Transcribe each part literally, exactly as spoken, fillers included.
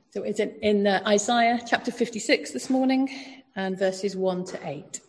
So it's in, in uh, Isaiah chapter fifty-six this morning and verses one to eight.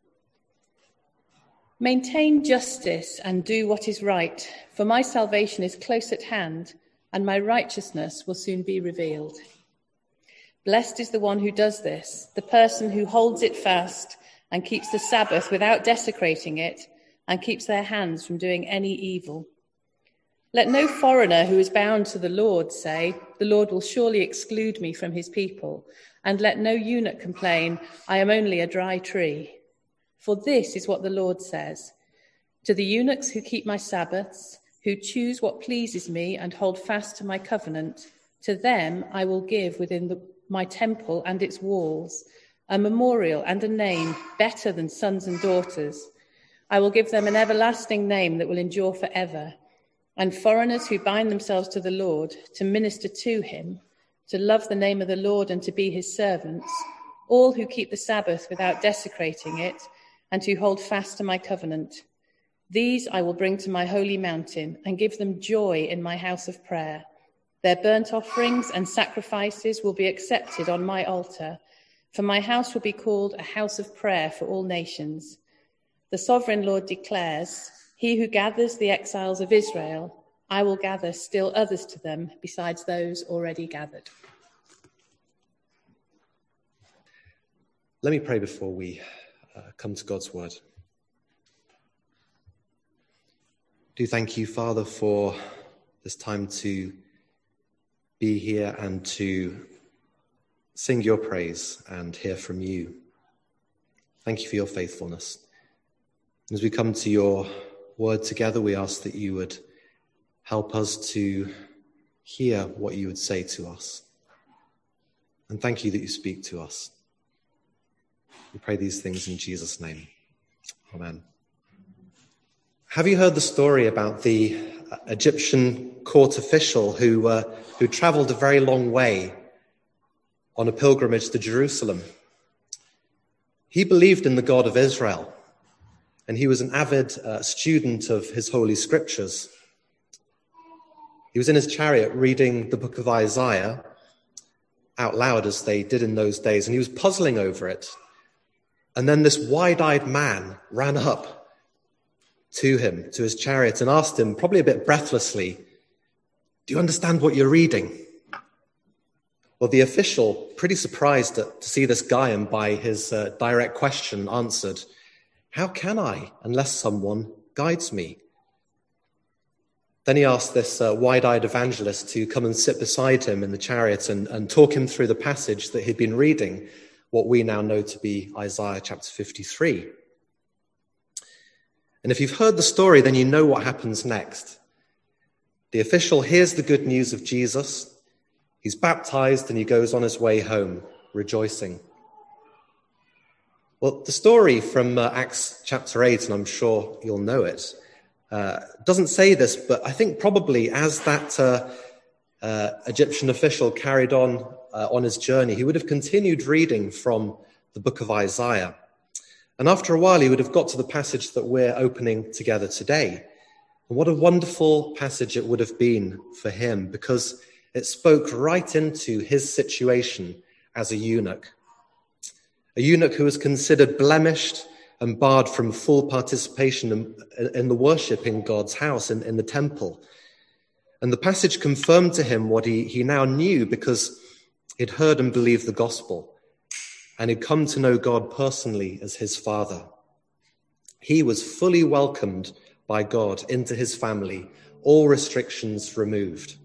Maintain justice and do what is right, for my salvation is close at hand, and my righteousness will soon be revealed. Blessed is the one who does this, the person who holds it fast and keeps the Sabbath without desecrating it, and keeps their hands from doing any evil. Let no foreigner who is bound to the Lord say, the Lord will surely exclude me from his people, and let no eunuch complain, I am only a dry tree. For this is what the Lord says, to the eunuchs who keep my Sabbaths, who choose what pleases me and hold fast to my covenant, to them I will give within the, my temple and its walls a memorial and a name better than sons and daughters. I will give them an everlasting name that will endure forever. And foreigners who bind themselves to the Lord, to minister to him, to love the name of the Lord and to be his servants, all who keep the Sabbath without desecrating it, and who hold fast to my covenant. These I will bring to my holy mountain and give them joy in my house of prayer. Their burnt offerings and sacrifices will be accepted on my altar, for my house will be called a house of prayer for all nations. The sovereign Lord declares, he who gathers the exiles of Israel, I will gather still others to them besides those already gathered. Let me pray before we uh, come to God's word. Do thank you, Father, for this time to be here and to sing your praise and hear from you. Thank you for your faithfulness. As we come to your word together, we ask that you would help us to hear what you would say to us. And thank you that you speak to us. We pray these things in Jesus' name. Amen. Have you heard the story about the Egyptian court official who, uh, who traveled a very long way on a pilgrimage to Jerusalem? He believed in the God of Israel, and he was an avid uh, student of his holy scriptures. He was in his chariot reading the book of Isaiah out loud, as they did in those days, and he was puzzling over it. And then this wide-eyed man ran up to him, to his chariot, and asked him, probably a bit breathlessly, do you understand what you're reading? Well, the official, pretty surprised at, to see this guy, and by his uh, direct question answered, how can I, unless someone guides me? Then he asked this uh, wide-eyed evangelist to come and sit beside him in the chariot and, and talk him through the passage that he'd been reading, what we now know to be Isaiah chapter fifty-three. And if you've heard the story, then you know what happens next. The official hears the good news of Jesus. He's baptized and he goes on his way home, rejoicing. Well, the story from uh, Acts chapter eight, and I'm sure you'll know it, uh, doesn't say this, but I think probably as that uh, uh, Egyptian official carried on uh, on his journey, he would have continued reading from the book of Isaiah. And after a while, he would have got to the passage that we're opening together today. And what a wonderful passage it would have been for him, because it spoke right into his situation as a eunuch. A eunuch who was considered blemished and barred from full participation in, in the worship in God's house, in, in the temple. And the passage confirmed to him what he, he now knew, because he'd heard and believed the gospel, and he'd come to know God personally as his father. He was fully welcomed by God into his family, all restrictions removed.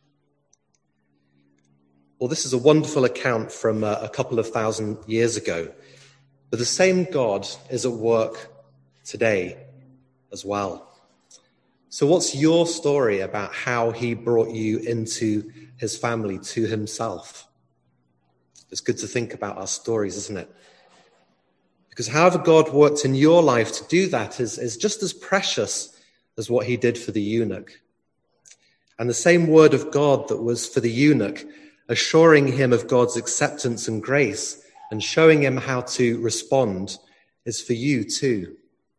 Well, this is a wonderful account from uh, a couple of thousand years ago, but the same God is at work today as well. So what's your story about how he brought you into his family, to himself? It's good to think about our stories, isn't it? Because however God worked in your life to do that is, is just as precious as what he did for the eunuch. And the same word of God that was for the eunuch, assuring him of God's acceptance and grace and showing him how to respond, is for you too.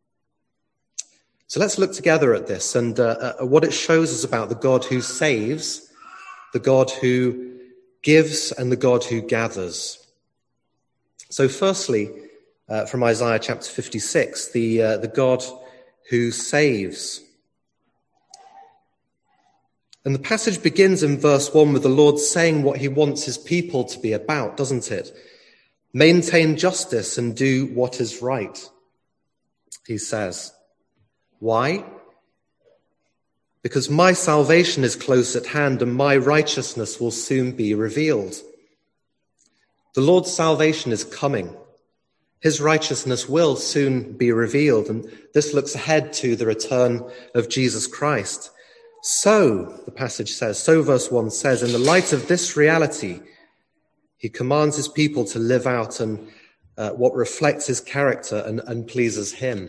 So let's look together at this and uh, uh, what it shows us about the God who saves, the God who gives and the God who gathers. So firstly, uh, from Isaiah chapter fifty-six, the, uh, the God who saves. And the passage begins in verse one with the Lord saying what he wants his people to be about, doesn't it? Maintain justice and do what is right, he says. Why? Because my salvation is close at hand and my righteousness will soon be revealed. The Lord's salvation is coming. His righteousness will soon be revealed, and this looks ahead to the return of Jesus Christ. So, the passage says, so verse one says, in the light of this reality, he commands his people to live out and uh, what reflects his character and, and pleases him.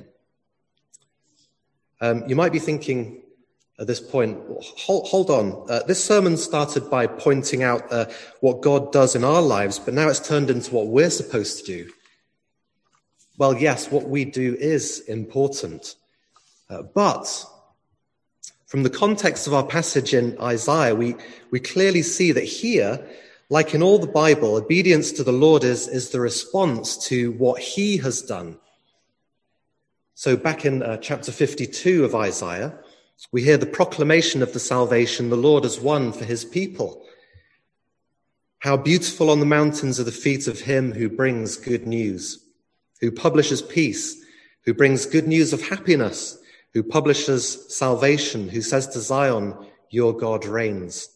Um, you might be thinking at this point, hold, hold on, uh, this sermon started by pointing out uh, what God does in our lives, but now it's turned into what we're supposed to do. Well, yes, what we do is important, uh, but from the context of our passage in Isaiah, we, we clearly see that here, like in all the Bible, obedience to the Lord is, is the response to what he has done. So back in uh, chapter fifty-two of Isaiah, we hear the proclamation of the salvation the Lord has won for his people. How beautiful on the mountains are the feet of him who brings good news, who publishes peace, who brings good news of happiness, who publishes salvation, who says to Zion, your God reigns.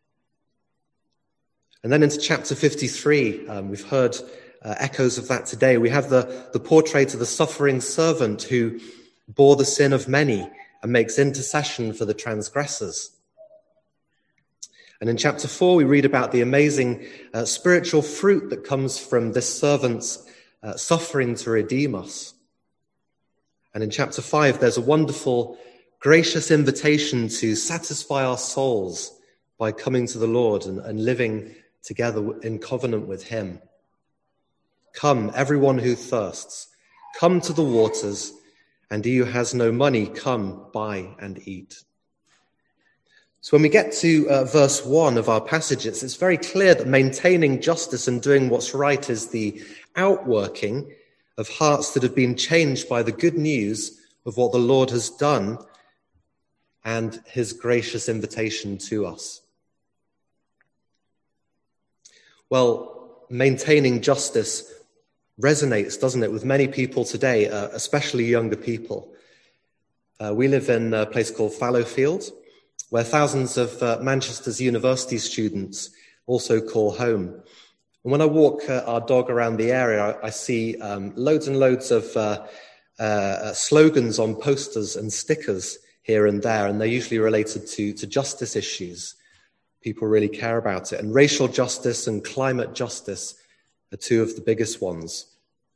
And then into chapter fifty-three, um, we've heard uh, echoes of that today. We have the, the portrait of the suffering servant who bore the sin of many and makes intercession for the transgressors. And in chapter four, we read about the amazing uh, spiritual fruit that comes from this servant's uh, suffering to redeem us. And in chapter five, there's a wonderful, gracious invitation to satisfy our souls by coming to the Lord and, and living together in covenant with him. Come, everyone who thirsts, come to the waters, and he who has no money, come, buy and eat. So when we get to uh, verse one of our passage, it's, it's very clear that maintaining justice and doing what's right is the outworking of hearts that have been changed by the good news of what the Lord has done and his gracious invitation to us. Well, maintaining justice resonates, doesn't it, with many people today, uh, especially younger people. Uh, we live in a place called Fallowfield, where thousands of uh, Manchester's university students also call home. And when I walk uh, our dog around the area, I, I see um, loads and loads of uh, uh, slogans on posters and stickers here and there, and they're usually related to, to justice issues. People really care about it. And racial justice and climate justice are two of the biggest ones.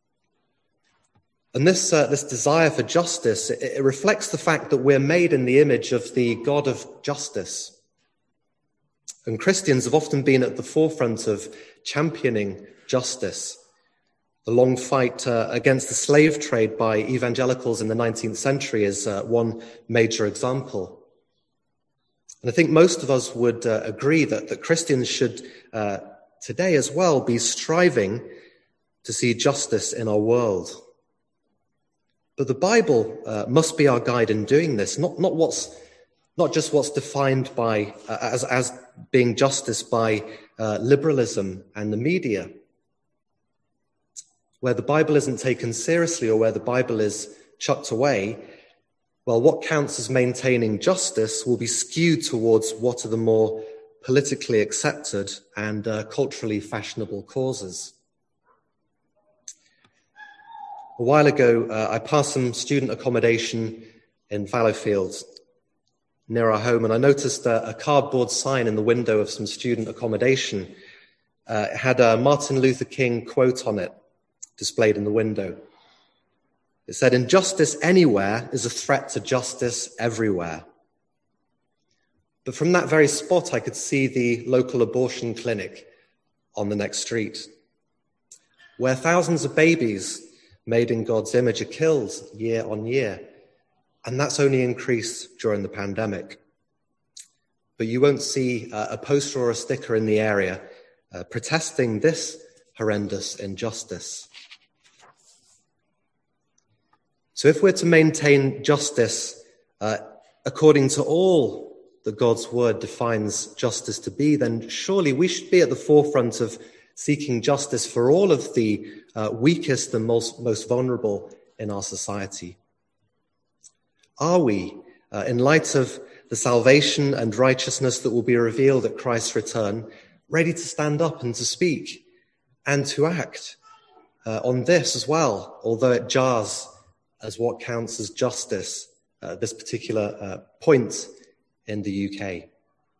And this uh, this desire for justice, it, it reflects the fact that we're made in the image of the God of justice. And Christians have often been at the forefront of championing justice. The long fight uh, against the slave trade by evangelicals in the nineteenth century is uh, one major example. And I think most of us would uh, agree that, that Christians should uh, today as well be striving to see justice in our world. But the Bible uh, must be our guide in doing this, not, not what's not just what's defined by uh, as, as being justice by uh, liberalism and the media. Where the Bible isn't taken seriously or where the Bible is chucked away, well, what counts as maintaining justice will be skewed towards what are the more politically accepted and uh, culturally fashionable causes. A while ago, uh, I passed some student accommodation in Fallowfield near our home, and I noticed uh, a cardboard sign in the window of some student accommodation. Uh, it had a Martin Luther King quote on it, displayed in the window. It said, "Injustice anywhere is a threat to justice everywhere." But from that very spot, I could see the local abortion clinic on the next street, where thousands of babies made in God's image are killed year on year. And that's only increased during the pandemic. But you won't see a poster or a sticker in the area uh, protesting this horrendous injustice. So if we're to maintain justice uh, according to all that God's word defines justice to be, then surely we should be at the forefront of seeking justice for all of the uh, weakest and most, most vulnerable in our society. Are we, uh, in light of the salvation and righteousness that will be revealed at Christ's return, ready to stand up and to speak and to act uh, on this as well, although it jars as what counts as justice at uh, this particular uh, point in the U K?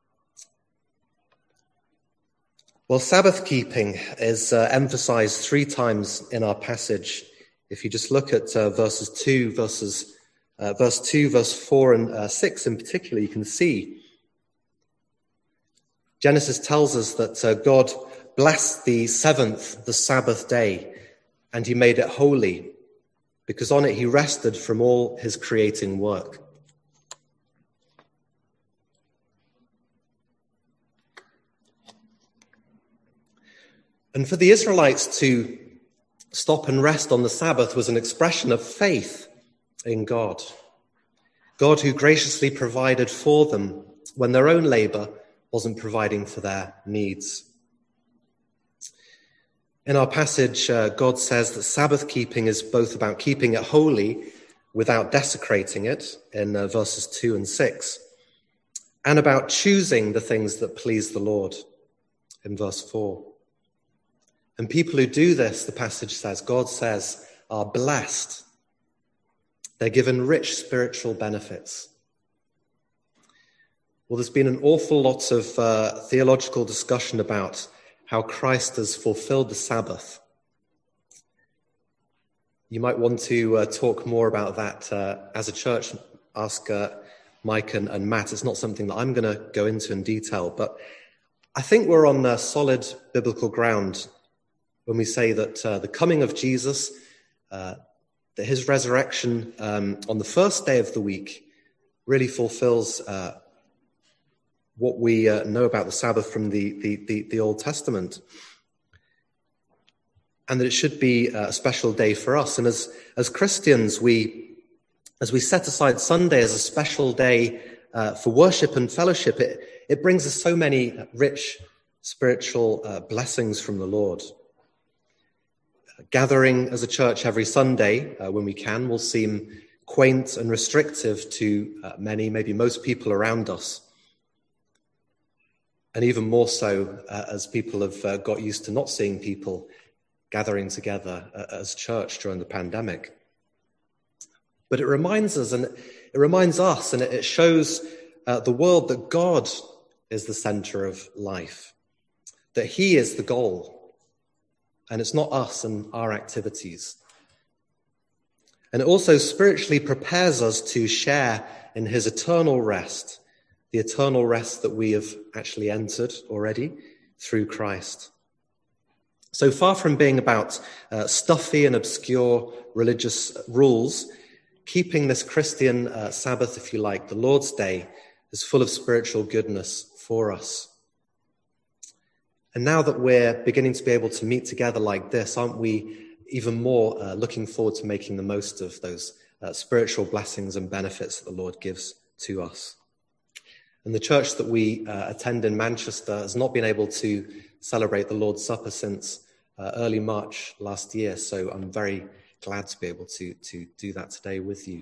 Well, Sabbath keeping is uh, emphasized three times in our passage. If you just look at uh, verses two, verses uh, verse two, verse four, and uh, six in particular, you can see Genesis tells us that uh, God blessed the seventh, the Sabbath day, and he made it holy, because on it he rested from all his creating work. And for the Israelites to stop and rest on the Sabbath was an expression of faith in God. God who graciously provided for them when their own labor wasn't providing for their needs. In our passage, uh, God says that Sabbath keeping is both about keeping it holy without desecrating it in uh, verses two and six, and about choosing the things that please the Lord in verse four. And people who do this, the passage says, God says, are blessed. They're given rich spiritual benefits. Well, there's been an awful lot of uh, theological discussion about how Christ has fulfilled the Sabbath. You might want to uh, talk more about that uh, as a church. Ask uh, Mike and, and Matt. It's not something that I'm going to go into in detail, but I think we're on uh, solid biblical ground when we say that uh, the coming of Jesus, uh, that his resurrection um, on the first day of the week really fulfills uh, what we uh, know about the Sabbath from the, the, the, the Old Testament, and that it should be a special day for us. And as, as Christians, we, as we set aside Sunday as a special day uh, for worship and fellowship, it, it brings us so many rich spiritual uh, blessings from the Lord. Gathering as a church every Sunday, uh, when we can, will seem quaint and restrictive to uh, many, maybe most people around us. And even more so uh, as people have uh, got used to not seeing people gathering together uh, as church during the pandemic. But it reminds us, and it reminds us, and it shows uh, the world that God is the center of life, that he is the goal. And it's not us and our activities. And it also spiritually prepares us to share in his eternal rest, the eternal rest that we have actually entered already through Christ. So far from being about uh, stuffy and obscure religious rules, keeping this Christian uh, Sabbath, if you like, the Lord's Day, is full of spiritual goodness for us. And now that we're beginning to be able to meet together like this, aren't we even more uh, looking forward to making the most of those uh, spiritual blessings and benefits that the Lord gives to us? And the church that we uh, attend in Manchester has not been able to celebrate the Lord's Supper since uh, early March last year, so I'm very glad to be able to, to do that today with you.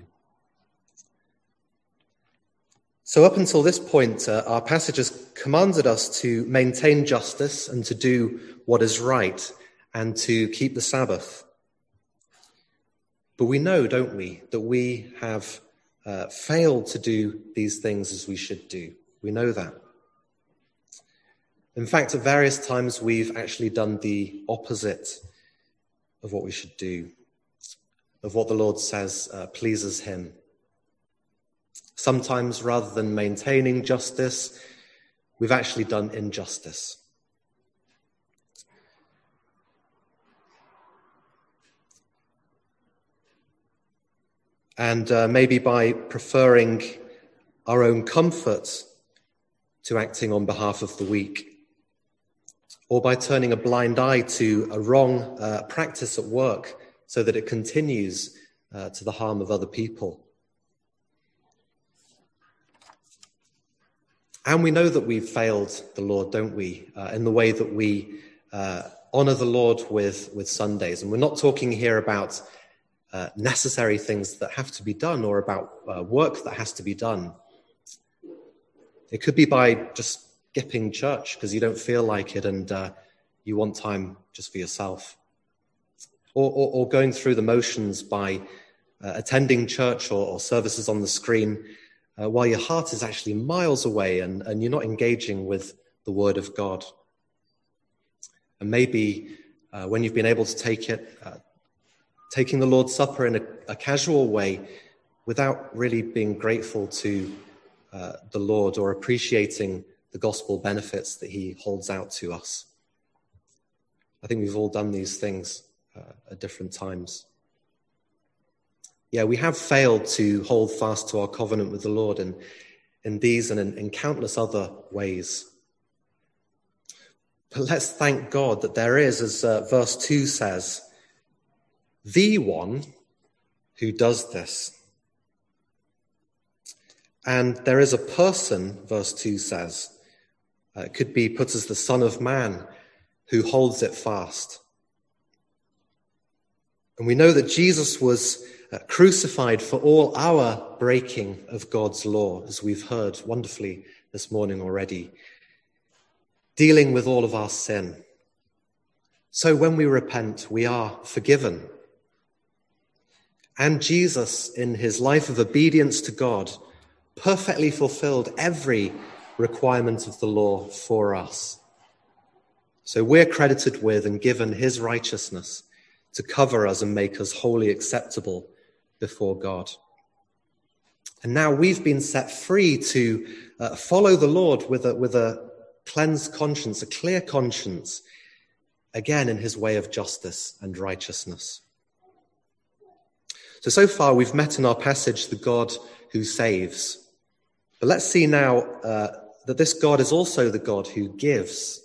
So up until this point, uh, our passage has commanded us to maintain justice and to do what is right and to keep the Sabbath. But we know, don't we, that we have uh, failed to do these things as we should do. We know that. In fact, at various times, we've actually done the opposite of what we should do, of what the Lord says uh, pleases him. Sometimes, rather than maintaining justice, we've actually done injustice. And uh, maybe by preferring our own comfort to acting on behalf of the weak, or by turning a blind eye to a wrong uh, practice at work so that it continues uh, to the harm of other people. And we know that we've failed the Lord, don't we, uh, in the way that we uh, honor the Lord with, with Sundays. And we're not talking here about uh, necessary things that have to be done or about uh, work that has to be done. It could be by just skipping church because you don't feel like it and uh, you want time just for yourself. Or, or, or going through the motions by uh, attending church or, or services on the screen uh, while your heart is actually miles away and, and you're not engaging with the Word of God. And maybe uh, when you've been able to take it, uh, taking the Lord's Supper in a, a casual way without really being grateful to uh, the Lord or appreciating the gospel benefits that he holds out to us. I think we've all done these things uh, at different times. Yeah, we have failed to hold fast to our covenant with the Lord in, in these and in, in countless other ways. But let's thank God that there is, as uh, verse two says, the one who does this. And there is a person, verse two says, uh, it could be put as the Son of Man, who holds it fast. And we know that Jesus was uh, crucified for all our breaking of God's law, as we've heard wonderfully this morning already, dealing with all of our sin. So when we repent, we are forgiven. And Jesus, in his life of obedience to God, perfectly fulfilled every requirement of the law for us. So we're credited with and given his righteousness to cover us and make us wholly acceptable before God. And now we've been set free to uh, follow the Lord with a, with a cleansed conscience, a clear conscience, again in his way of justice and righteousness. So, so far we've met in our passage the God who saves. But let's see now uh, that this God is also the God who gives.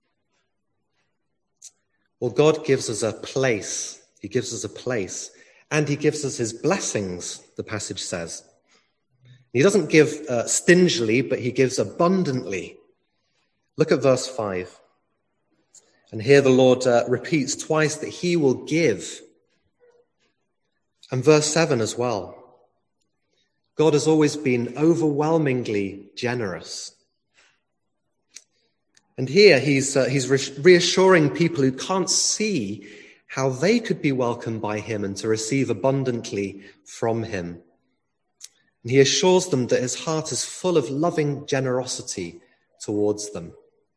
Well, God gives us a place. He gives us a place. And he gives us his blessings, the passage says. He doesn't give uh, stingily, but he gives abundantly. Look at verse five. And here the Lord uh, repeats twice that he will give. And verse seven as well. God has always been overwhelmingly generous. And here he's, uh, he's reassuring people who can't see how they could be welcomed by him and to receive abundantly from him. And he assures them that his heart is full of loving generosity towards them.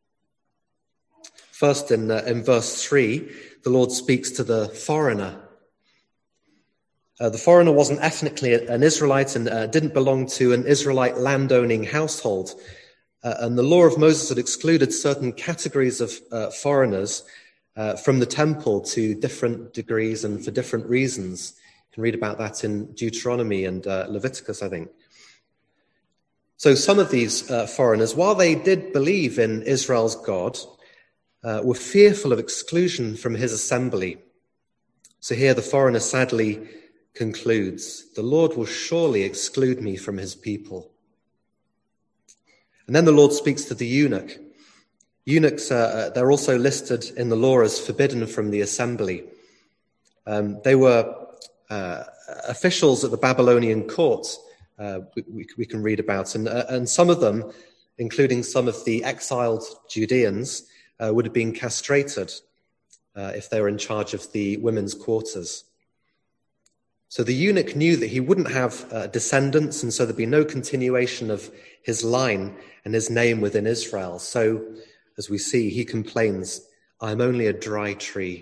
First, in, uh, in verse three, the Lord speaks to the foreigner. Uh, the foreigner wasn't ethnically an Israelite and uh, didn't belong to an Israelite landowning household. Uh, and the law of Moses had excluded certain categories of uh, foreigners uh, from the temple to different degrees and for different reasons. You can read about that in Deuteronomy and uh, Leviticus, I think. So some of these uh, foreigners, while they did believe in Israel's God, uh, were fearful of exclusion from his assembly. So here the foreigner sadly concludes, the Lord will surely exclude me from his people. And then the Lord speaks to the eunuch. Eunuchs, uh, they're also listed in the law as forbidden from the assembly. Um, they were uh, officials at the Babylonian court, uh, we, we can read about, and, uh, and some of them, including some of the exiled Judeans, uh, would have been castrated uh, if they were in charge of the women's quarters. So the eunuch knew that he wouldn't have uh, descendants, and so there'd be no continuation of his line and his name within Israel. So, as we see, he complains, I'm only a dry tree.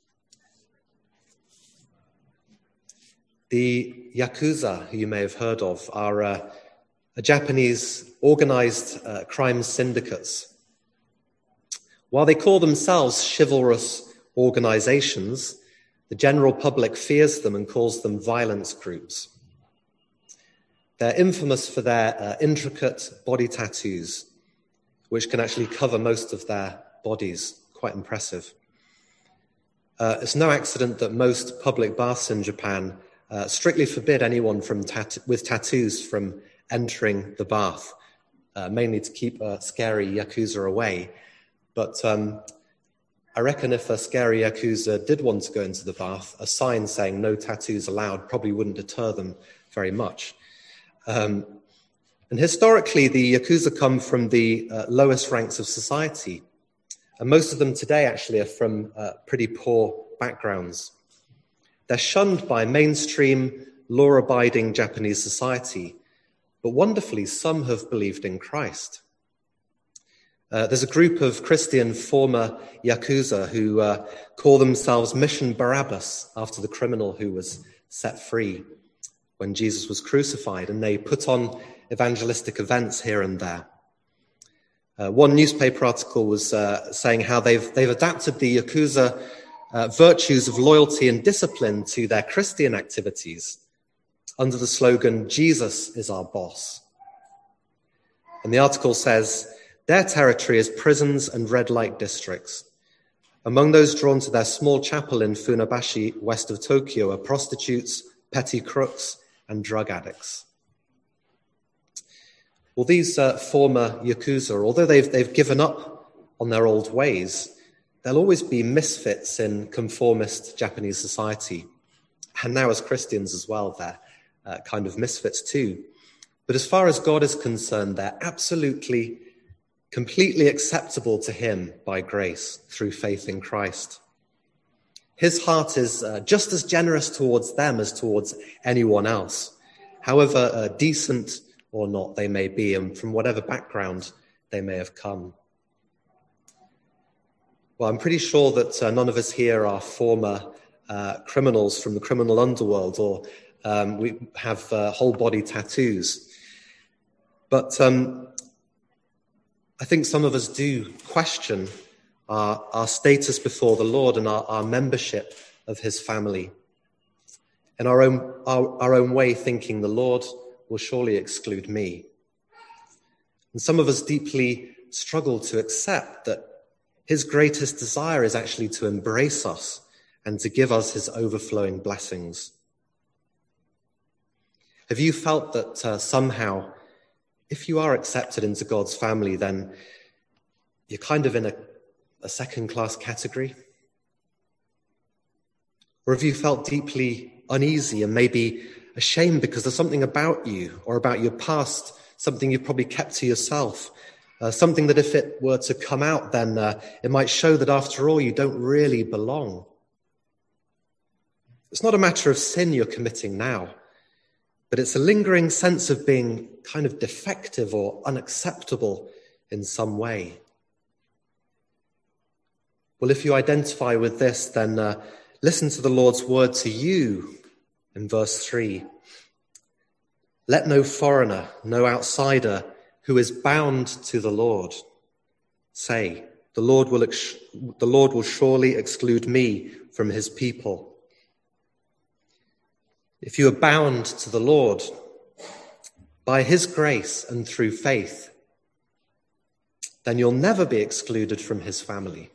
The Yakuza, who you may have heard of, are uh, a Japanese organized uh, crime syndicates. While they call themselves chivalrous organizations, the general public fears them and calls them violence groups. They're infamous for their uh, intricate body tattoos, which can actually cover most of their bodies. Quite impressive. Uh, it's no accident that most public baths in Japan uh, strictly forbid anyone from tat- with tattoos from entering the bath, uh, mainly to keep a scary Yakuza away. But um, I reckon if a scary Yakuza did want to go into the bath, a sign saying no tattoos allowed probably wouldn't deter them very much. Um, and historically, the Yakuza come from the uh, lowest ranks of society. And most of them today actually are from uh, pretty poor backgrounds. They're shunned by mainstream, law-abiding Japanese society, but wonderfully, some have believed in Christ. Uh, there's a group of Christian former Yakuza who uh, call themselves Mission Barabbas, after the criminal who was set free when Jesus was crucified, and they put on evangelistic events here and there. Uh, one newspaper article was uh, saying how they've they've adapted the Yakuza uh, virtues of loyalty and discipline to their Christian activities under the slogan, "Jesus is our boss." And the article says, their territory is prisons and red light districts. Among those drawn to their small chapel in Funabashi, west of Tokyo, are prostitutes, petty crooks, and drug addicts. Well, these uh, former Yakuza, although they've, they've given up on their old ways, they'll always be misfits in conformist Japanese society. And now as Christians as well, they're uh, kind of misfits too. But as far as God is concerned, they're absolutely, completely acceptable to him by grace through faith in Christ. His heart is uh, just as generous towards them as towards anyone else, however uh, decent or not they may be, and from whatever background they may have come. Well, I'm pretty sure that uh, none of us here are former uh, criminals from the criminal underworld, or um, we have uh, whole-body tattoos. But um, I think some of us do question our, our status before the Lord and our, our membership of his family. In our own, our, our own way, thinking the Lord will surely exclude me. And some of us deeply struggle to accept that his greatest desire is actually to embrace us and to give us his overflowing blessings. Have you felt that uh, somehow, if you are accepted into God's family, then you're kind of in a, a second-class category? Or have you felt deeply uneasy and maybe ashamed because there's something about you or about your past, something you've probably kept to yourself, uh, something that if it were to come out, then uh, it might show that after all, you don't really belong? It's not a matter of sin you're committing now, but it's a lingering sense of being kind of defective or unacceptable in some way. Well, if you identify with this, then uh, listen to the Lord's word to you in verse three. Let no foreigner, no outsider who is bound to the Lord say, the Lord will ex- the Lord will surely exclude me from his people. If you are bound to the Lord by his grace and through faith, then you'll never be excluded from his family.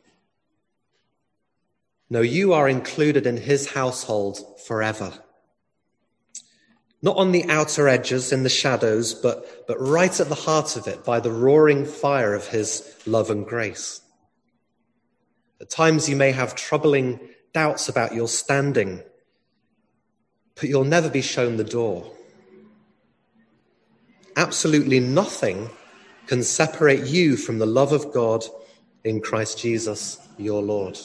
No, you are included in his household forever. Not on the outer edges, in the shadows, but, but right at the heart of it by the roaring fire of his love and grace. At times you may have troubling doubts about your standing, but you'll never be shown the door. Absolutely nothing can separate you from the love of God in Christ Jesus, your Lord.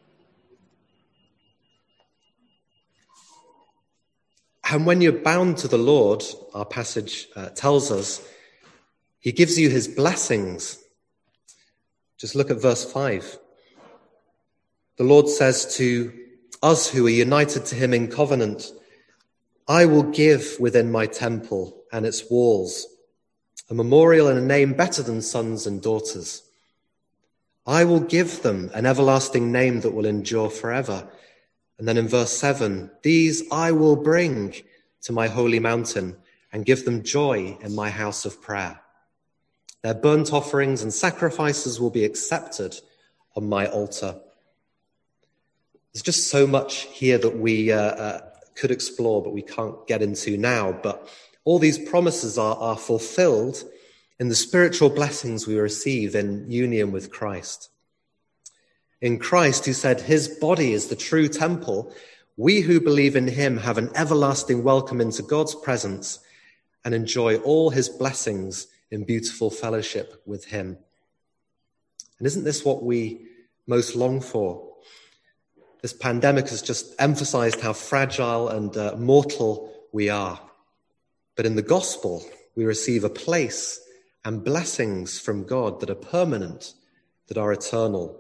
And when you're bound to the Lord, our passage uh, tells us, he gives you his blessings. Just look at verse five. The Lord says to us who are united to him in covenant, I will give within my temple and its walls a memorial and a name better than sons and daughters. I will give them an everlasting name that will endure forever. And then in verse seven, these I will bring to my holy mountain and give them joy in my house of prayer. Their burnt offerings and sacrifices will be accepted, on my altar. There's just so much here that we uh, uh, could explore, but we can't get into now. But all these promises are, are fulfilled in the spiritual blessings we receive in union with Christ. In Christ, who said his body is the true temple, we who believe in him have an everlasting welcome into God's presence and enjoy all his blessings in beautiful fellowship with him. And isn't this what we most long for? This pandemic has just emphasized how fragile and uh, mortal we are. But in the gospel, we receive a place and blessings from God that are permanent, that are eternal.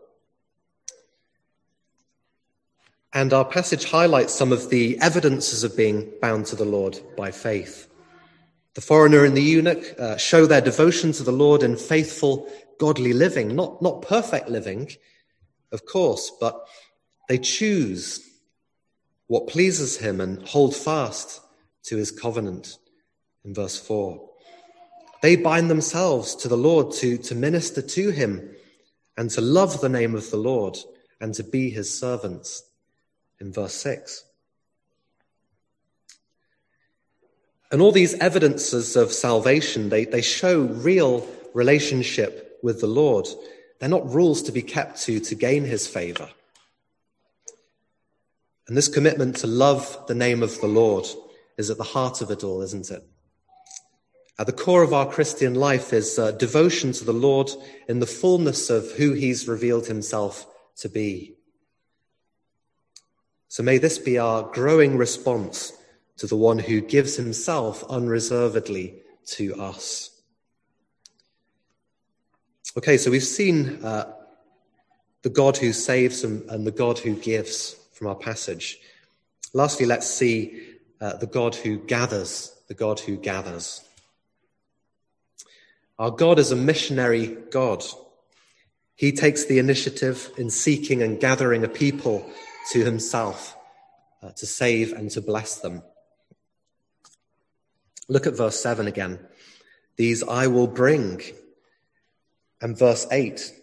And our passage highlights some of the evidences of being bound to the Lord by faith. The foreigner and the eunuch uh, show their devotion to the Lord in faithful, godly living, not, not perfect living, of course, but they choose what pleases him and hold fast to his covenant. In verse four, they bind themselves to the Lord to, to minister to him and to love the name of the Lord and to be his servants. In verse six. And all these evidences of salvation, they, they show real relationship with the Lord. They're not rules to be kept to to gain his favor. And this commitment to love the name of the Lord is at the heart of it all, isn't it? At the core of our Christian life is uh, devotion to the Lord in the fullness of who he's revealed himself to be. So may this be our growing response to the one who gives himself unreservedly to us. Okay, so we've seen uh, the God who saves and, and the God who gives from our passage. Lastly, let's see uh, the God who gathers, the God who gathers. Our God is a missionary God. He takes the initiative in seeking and gathering a people to himself, uh, to save and to bless them. Look at verse seven again. These I will bring. And verse eight.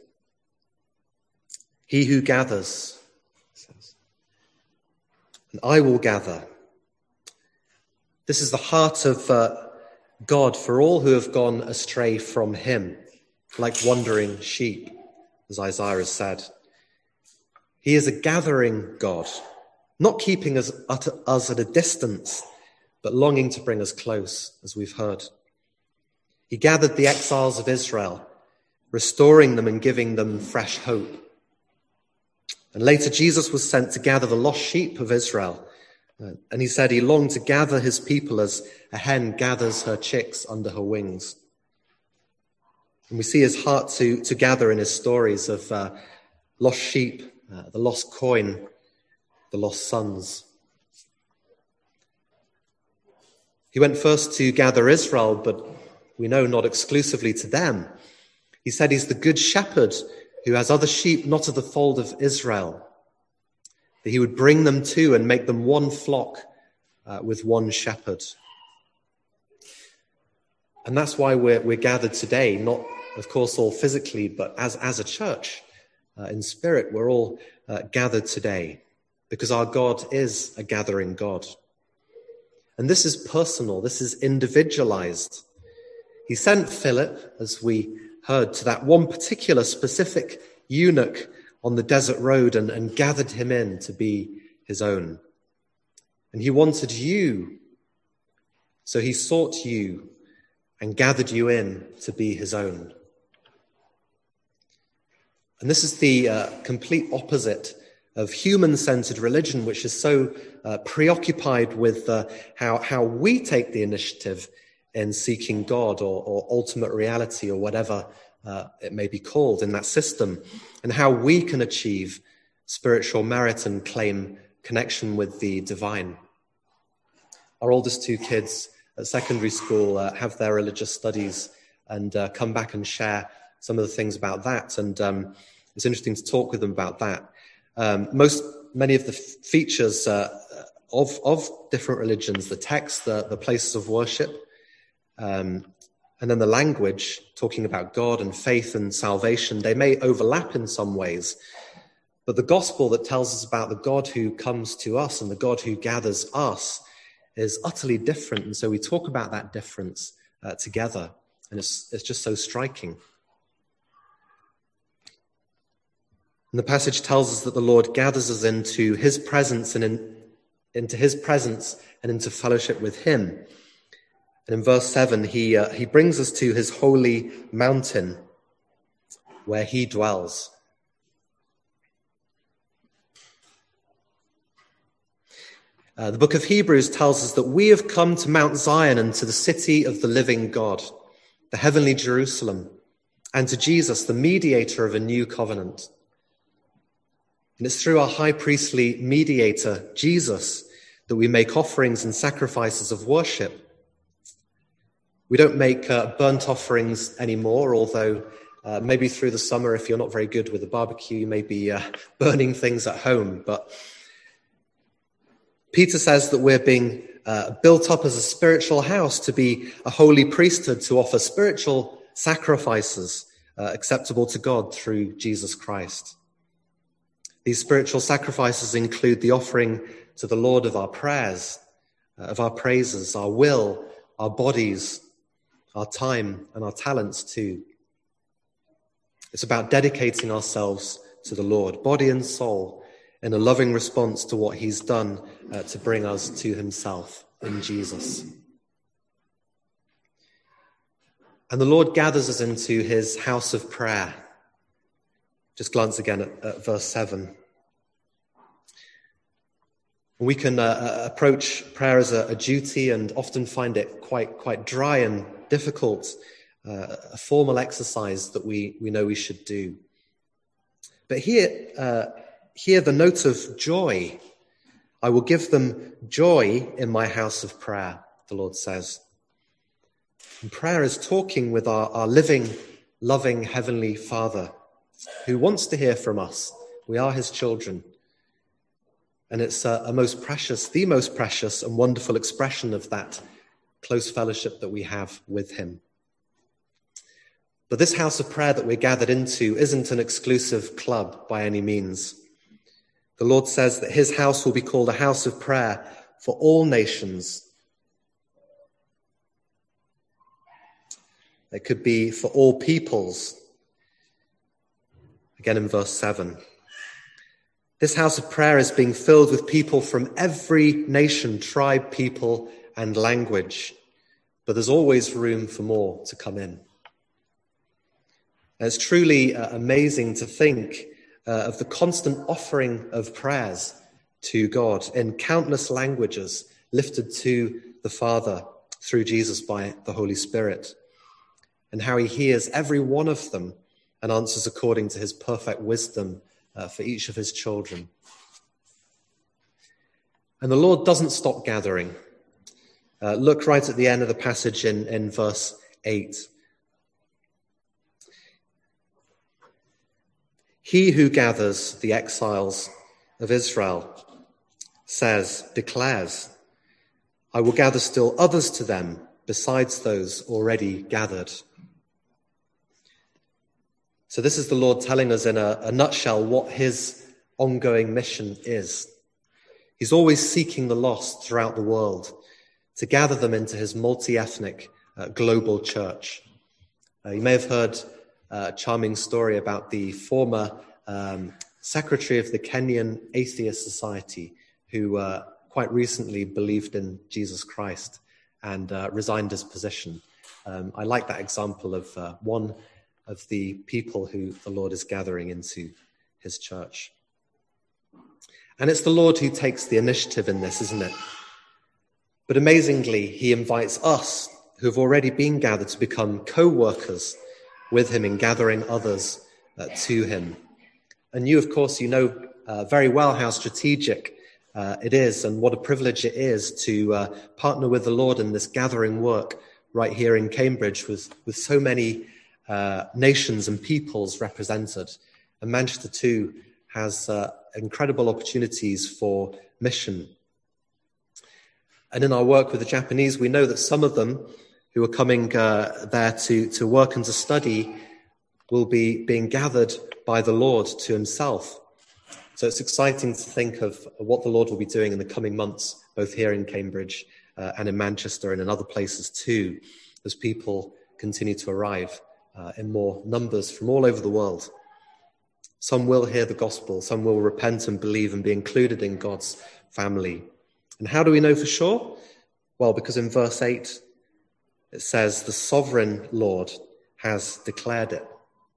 He who gathers, says, and I will gather. This is the heart of uh, God for all who have gone astray from him, like wandering sheep, as Isaiah has said. He is a gathering God, not keeping us at, us at a distance, but longing to bring us close, as we've heard. He gathered the exiles of Israel, restoring them and giving them fresh hope. And later Jesus was sent to gather the lost sheep of Israel. Uh, and he said he longed to gather his people as a hen gathers her chicks under her wings. And we see his heart to, to gather in his stories of uh, lost sheep, uh, the lost coin, the lost sons. He went first to gather Israel, but we know not exclusively to them. He said he's the good shepherd who has other sheep not of the fold of Israel, that he would bring them to and make them one flock uh, with one shepherd. And that's why we're, we're gathered today, not, of course, all physically, but as, as a church, uh, in spirit, we're all uh, gathered today because our God is a gathering God. And this is personal, this is individualized. He sent Philip, as we heard, to that one particular specific eunuch on the desert road and, and gathered him in to be his own. And he wanted you, so he sought you and gathered you in to be his own. And this is the uh, complete opposite of human-centered religion, which is so uh, preoccupied with uh, how, how we take the initiative in seeking God or, or ultimate reality or whatever uh, it may be called in that system, and how we can achieve spiritual merit and claim connection with the divine. Our oldest two kids at secondary school uh, have their religious studies and uh, come back and share some of the things about that. And um, it's interesting to talk with them about that. Um, most, many of the f- features uh, of, of different religions, the texts, the, the places of worship, um, And then the language, talking about God and faith and salvation, they may overlap in some ways. But the gospel that tells us about the God who comes to us and the God who gathers us is utterly different. And so we talk about that difference uh, together. And it's, it's just so striking. And the passage tells us that the Lord gathers us into his presence and in, into his presence and into fellowship with him. And in verse seven, he, uh, he brings us to his holy mountain where he dwells. Uh, the book of Hebrews tells us that we have come to Mount Zion and to the city of the living God, the heavenly Jerusalem, and to Jesus, the mediator of a new covenant. And it's through our high priestly mediator, Jesus, that we make offerings and sacrifices of worship. We don't make uh, burnt offerings anymore, although uh, maybe through the summer, if you're not very good with a barbecue, you may be uh, burning things at home. But Peter says that we're being uh, built up as a spiritual house to be a holy priesthood, to offer spiritual sacrifices uh, acceptable to God through Jesus Christ. These spiritual sacrifices include the offering to the Lord of our prayers, uh, of our praises, our will, our bodies, our time, and our talents too. It's about dedicating ourselves to the Lord, body and soul, in a loving response to what he's done uh, to bring us to himself in Jesus. And the Lord gathers us into his house of prayer. Just glance again at, at verse seven. We can uh, approach prayer as a, a duty and often find it quite quite dry and difficult, uh, a formal exercise that we, we know we should do. But here, uh, here the note of joy. I will give them joy in my house of prayer, the Lord says. And prayer is talking with our, our living, loving Heavenly Father who wants to hear from us. We are his children. And it's a, a most precious, the most precious and wonderful expression of that close fellowship that we have with him. But this house of prayer that we're gathered into isn't an exclusive club by any means. The Lord says that his house will be called a house of prayer for all nations. It could be for all peoples. Again in verse seven. This house of prayer is being filled with people from every nation, tribe, people, and language. But there's always room for more to come in. And it's truly uh, amazing to think uh, of the constant offering of prayers to God in countless languages lifted to the Father through Jesus by the Holy Spirit, and how he hears every one of them and answers according to his perfect wisdom uh, for each of his children. And the Lord doesn't stop gathering. Uh, look right at the end of the passage in, in verse eight. He who gathers the exiles of Israel says, declares, I will gather still others to them besides those already gathered. So this is the Lord telling us in a, a nutshell what his ongoing mission is. He's always seeking the lost throughout the world to gather them into his multi-ethnic uh, global church. Uh, you may have heard uh, a charming story about the former um, secretary of the Kenyan Atheist Society who uh, quite recently believed in Jesus Christ and uh, resigned his position. Um, I like that example of uh, one of the people who the Lord is gathering into his church. And it's the Lord who takes the initiative in this, isn't it? But amazingly, he invites us who have already been gathered to become co-workers with him in gathering others uh, to him. And you, of course, you know uh, very well how strategic uh, it is and what a privilege it is to uh, partner with the Lord in this gathering work right here in Cambridge with, with so many uh, nations and peoples represented. And Manchester too has uh, incredible opportunities for mission. And in our work with the Japanese, we know that some of them who are coming uh, there to, to work and to study will be being gathered by the Lord to himself. So it's exciting to think of what the Lord will be doing in the coming months, both here in Cambridge uh, and in Manchester and in other places too, as people continue to arrive uh, in more numbers from all over the world. Some will hear the gospel, some will repent and believe and be included in God's family. And how do we know for sure? Well, because in verse eight, it says, the sovereign Lord has declared it.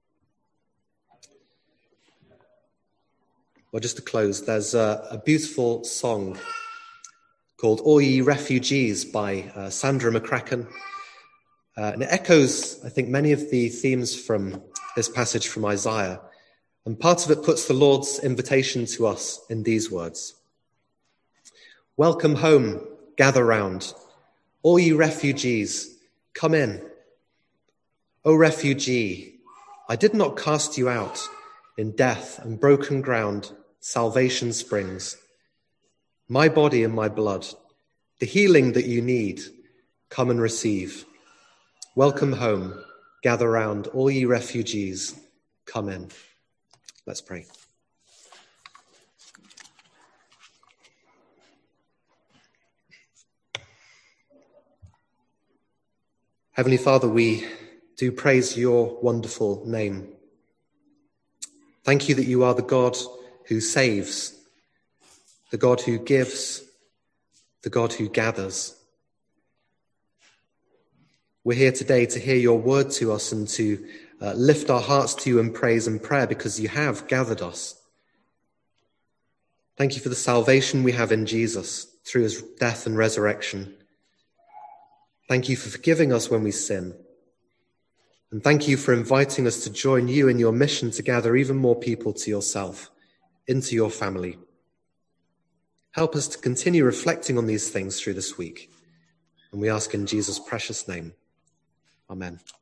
Well, just to close, there's a, a beautiful song called All Ye Refugees by uh, Sandra McCracken. Uh, and it echoes, I think, many of the themes from this passage from Isaiah. And part of it puts the Lord's invitation to us in these words. Welcome home, gather round. All ye refugees, come in. O refugee, I did not cast you out. In death and broken ground, salvation springs. My body and my blood, the healing that you need, come and receive. Welcome home, gather round, all ye refugees, come in. Let's pray. Heavenly Father, we do praise your wonderful name. Thank you that you are the God who saves, the God who gives, the God who gathers. We're here today to hear your word to us and to uh, lift our hearts to you in praise and prayer because you have gathered us. Thank you for the salvation we have in Jesus through his death and resurrection. Thank you for forgiving us when we sin. And thank you for inviting us to join you in your mission to gather even more people to yourself, into your family. Help us to continue reflecting on these things through this week. And we ask in Jesus' precious name. Amen.